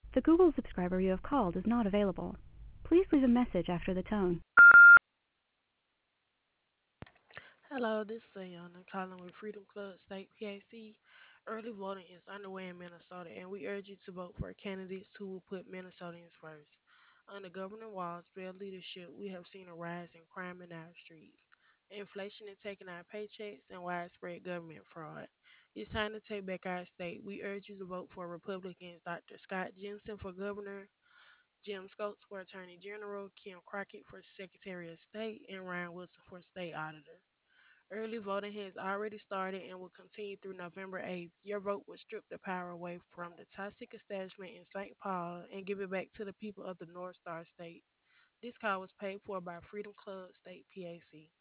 The Google subscriber you have called is not available. Please leave a message after the tone. Hello, this is Ayana calling with Freedom Club State PAC. Early voting is underway in Minnesota, and we urge you to vote for candidates who will put Minnesotans first. Under Governor Walz's real leadership, we have seen a rise in crime in our streets. Inflation is taking our paychecks and widespread government fraud. It's time to take back our state. We urge you to vote for Republicans Dr. Scott Jensen for governor, Jim Scopes for Attorney General, Kim Crockett for Secretary of State, and Ryan Wilson for State Auditor. Early voting has already started and will continue through November 8th. Your vote will strip the power away from the toxic establishment in St. Paul and give it back to the people of the North Star State. This call was paid for by Freedom Club State PAC.